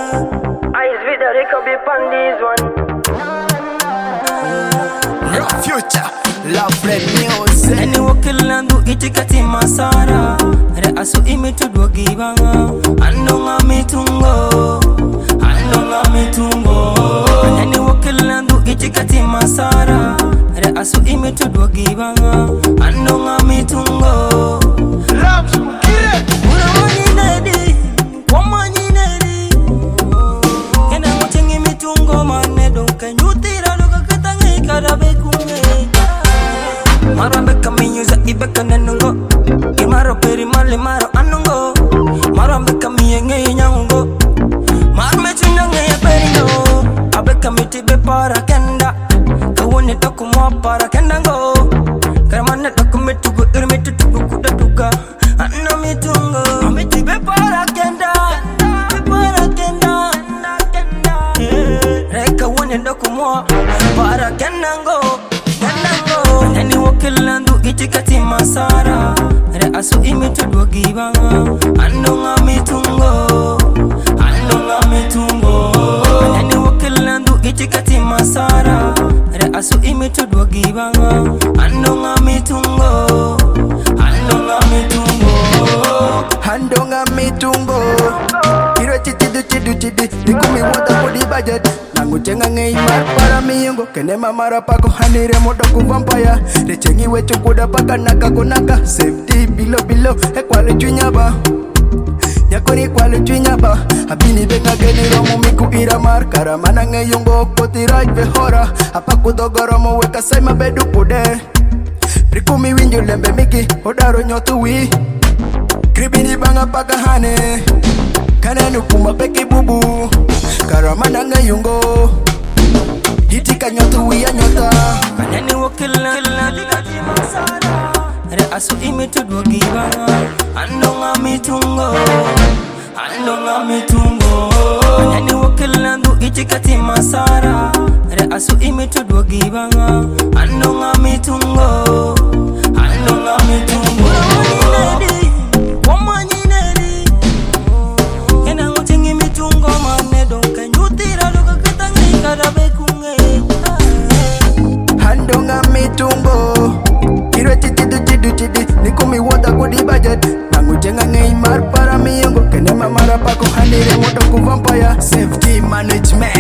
Eyes with the could be on this one. Rock future, love red music. Any wakilandu itikati masara. Re asu imitu dwagibanga. Andonga mitungo. Andonga mitungo. Any wakilandu itikati masara. Re asu imitu dwagibanga. Andonga mitungo. Love skire. Una manyi nedi. Kena nguchengi mitungo manedo. Kenyutira doka katangi karabe kunge. Maro beka minyuza ibeka nenungo. Imaro peri mali maro anungo. Maro beka miyenge nyango. Maro mechunga ngeye peri no. Abeka miti be para kenda. Kawone toku mo para kenda go. Karamane toku mitugu irmitu tugu kuda tuga. Anna mitungo. Amiti be para kenda. Be para kenda. Reka wone toku mo para kenda go. Nani wakilandu itikati masara. Re asu imitu dwagibanga. Andonga mitungo. Andonga mitungo. Nani wakilandu itikati masara. Re asu imitu dwagibanga. Andonga mitungo. Andonga mitungo. Handonga mitungo. Kiro chidi. Nikumi wota kudi budget. Nangu chenga ngei mar para miyungo. Kene mamara pako hanire modoku vampire. Rechengi wechu kuda paka naka kunaka. Safety below. Ekwale chunyaba. Nyakoni kwale chunyaba. Habini benga geni romu miku iramar. Karamana ngeyungo koti right behora. Apaku dogoromo weka saima bedu pude. Rikumi winju lembe miki. Odaro nyotu wi. Kribini banga paka hane. Kanenu kuma peki bubu. Karamana ngeyungo. Hitika nyotu wi ya nyota. Nani wakilandu itikati masara. Re asu imitu dwagibanga. Andonga mitungo. Andonga mitungo. Nani wakilandu itikati masara. Re asu imitu dwagibanga. Andonga mitungo. Andonga mitungo. Wamanyi nedi. Kena nguchengi mitungo manedo. Kenyutira doka katangi karabe kunge. Handonga mitungo. Kiro chidi. Nikumi wota kudi budget. Nangu chenga ngei mar para miyungo. Kene mamara pako hanire modoku vampire. Safety management.